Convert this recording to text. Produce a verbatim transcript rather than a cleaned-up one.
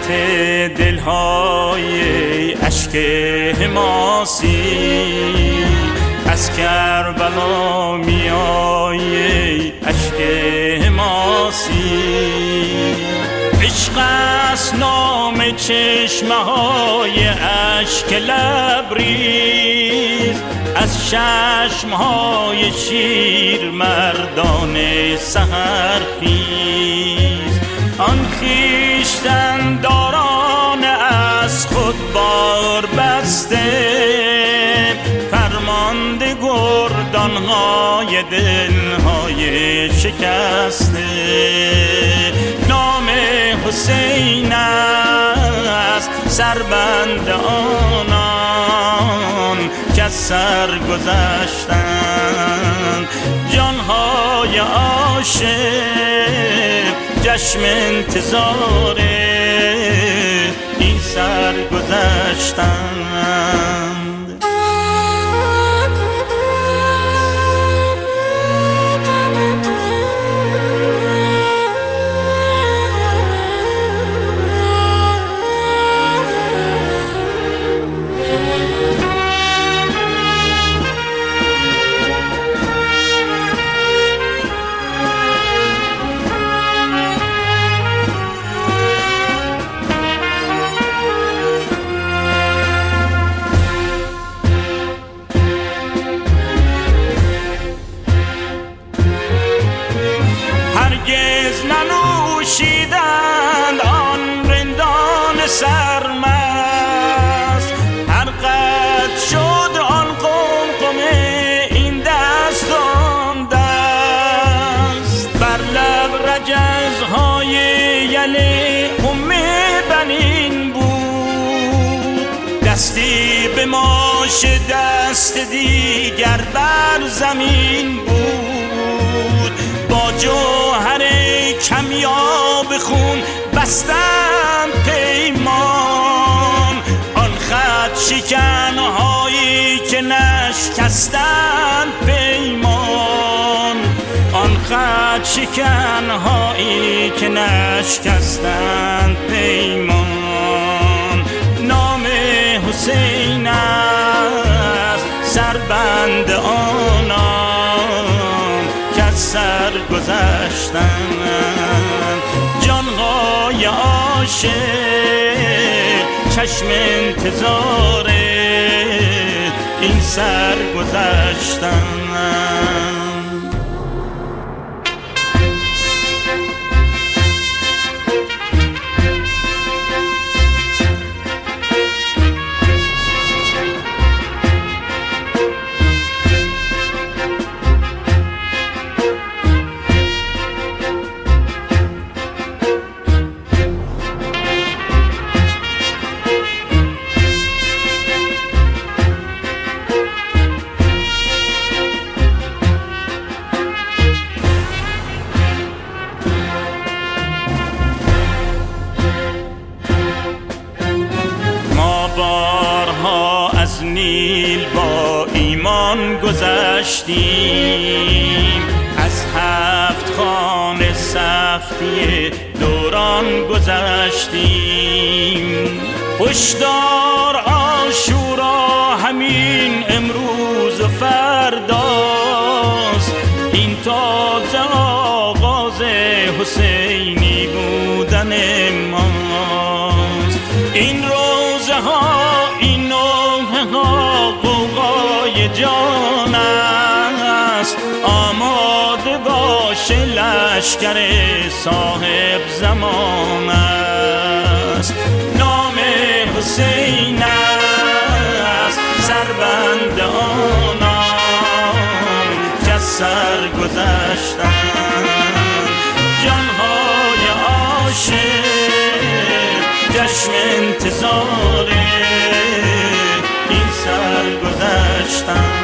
حیرت دلهای اشک حماسی از کربلا میای اشک حماسی عشق است نام چشمه های اشک لبریز از چشم های شیر مردان سحرخیز آن خویشتن داران از خود بار بسته فرمانده گردان های دلهای شکسته نام حسین است سربند آنان که از سر گذشتند جانهای عاشق چشم انتظار این سر گذشتند. ننوشیدند آن رندان سرمست هر قد شد آن قمقمه این دست آن دست بر لب رجزهای یل ام بنین بود دستی به ماش دست دیگر بر زمین بود با جوهر کمیاب خون بستند پیمان آن خط شکنهایی که نشکستند پیمان آن خط شکنهایی که نشکستند پیمان نام حسین است سربند آنان که از سر گذشتند جانهای عاشق چشم انتظار این سر گذشتند. بارها از نیل با ایمان گذشتیم از هفت خانه سختی دوران گذشتیم هشدار عاشورا همین امروز و فرداست این تازه آغاز حسینی بودن ماست این روزه ها این نوحه ها قوقای جان است آماده باش لشکر صاحب زمان است نام حسین است سربند آنان که سر گذشتند جانهای عاشق چشم انتظار این سر گذشتند.